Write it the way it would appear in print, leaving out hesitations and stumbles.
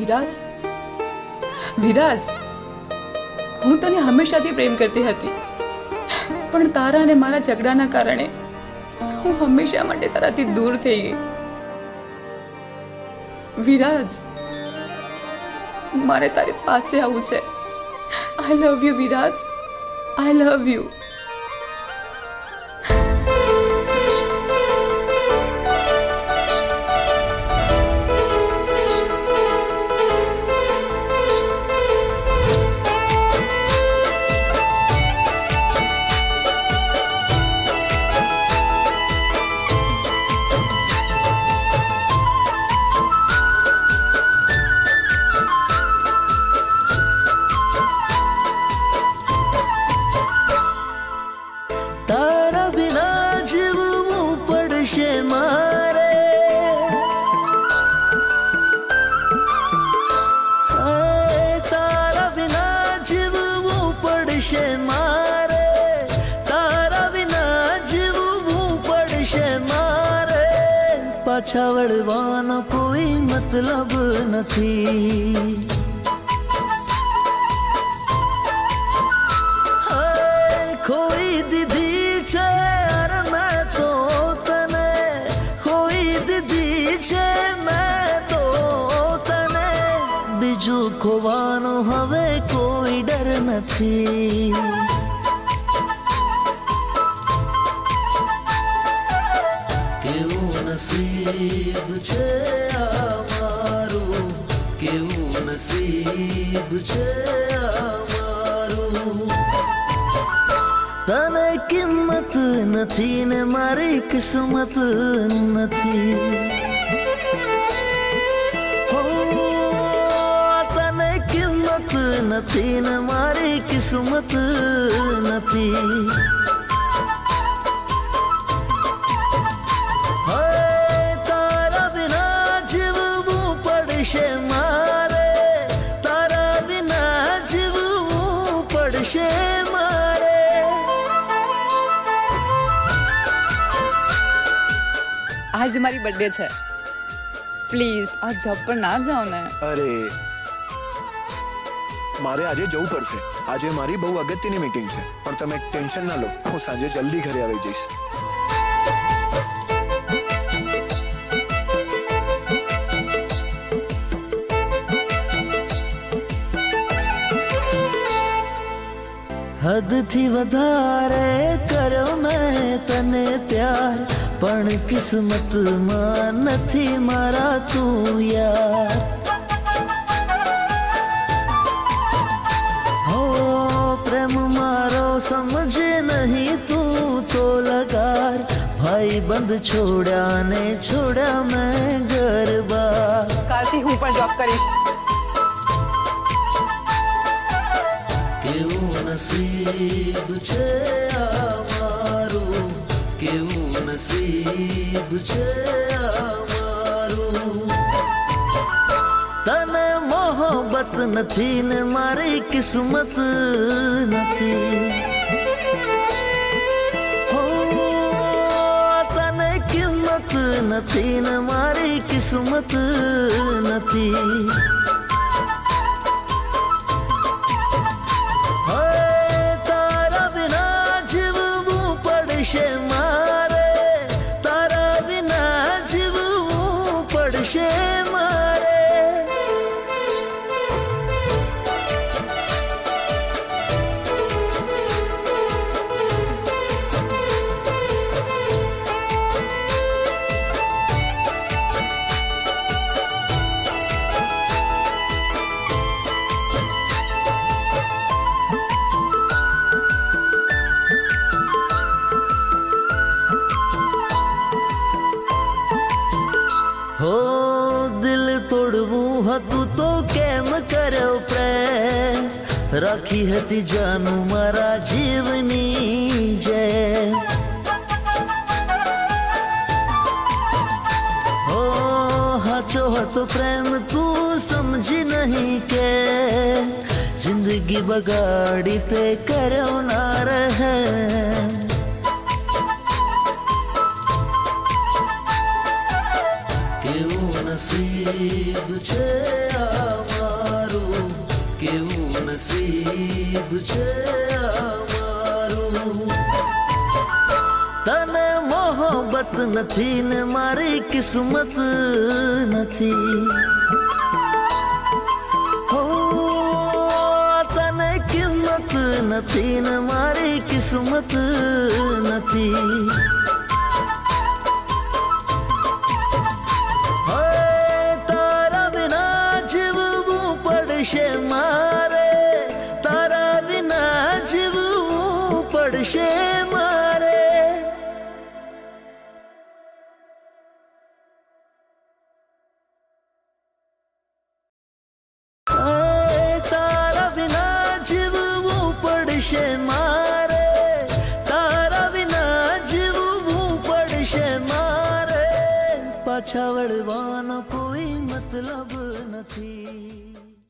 વિરાજ, વિરાજ, હું તને હંમેશાથી પ્રેમ કરતી હતી, પણ તારા અને મારા ઝઘડાના કારણે હું હંમેશા માટે તારાથી દૂર થઈ ગઈ. વિરાજ, મારે તારી પાસે આવવું છે. I love you Viraj, I love you. પાછા વળવાનો કોઈ મતલબ નથી. ખોઈ દીધી છે અરે મેં તો તને, ખોઈ દીધી છે મેં તો તને, બીજું ખોવાનો હવે કોઈ ડર નથી. નસીબ છે અમારું, કેવું નસીબ છે અમારું. તને કિંમત નથી ને મારી કિસ્મત નથી. હો, તને કિંમત નથી ને મારી કિસ્મત નથી. મારે તારા વિના જીવવું પડશે મારે. આજ મારી બર્થડે છે, પ્લીઝ આ જોબ પર ના જાઓ ને. અરે મારે આજે જવું પડશે. આજે મારી બહુ અગત્યની મીટિંગ છે, પણ તમે ટેન્શન ના લો, હું સાંજે જલ્દી ઘરે આવી જઈશ. હદથી વધારે કર્યો મેં તને પ્યાર, પણ કિસ્મતમાં નથી મારા તું યાર. હો પ્રેમ મારો સમજે નહીં તું તો લગાર, ભાઈ બંધ છોડ્યા ને છોડ્યા મેં ગરબા. કાલથી હું પણ જોબ કરીશ. કેવું નસીબ છે અમારું, કેવું નસીબ છે અમારું. તને મોહબ્બત નથી ને મારી કિસ્મત નથી. હો, તને કિંમત નથી ને મારી કિસ્મત નથી. મારે તારા વિના જીવવું પડશે મારે. હો દિલ તોડવું હતું તો કેમ કર્યો પ્રેમ, રાખી હતી જાનું મારા જીવની જેમ. હો હાચો હતો પ્રેમ તું સમજી નહીં કે, જિંદગી બગાડી તે કર્યો ના રહે. નસીબ છે આ મારું, કેવું નસીબ છે આ મારું. તને મોહબ્બત નથી ને મારી કિસ્મત નથી. હો તને કિંમત નથી ને મારી કિસ્મત નથી. તારા વિના જીવવું પડશે મારે, તારા વિના જીવવું પડશે મારે. તારા વિના જીવવું પડશે મારે, તારા વિના જીવવું પડશે મારે. પાછા વળવાનો કોઈ મતલબ નથી.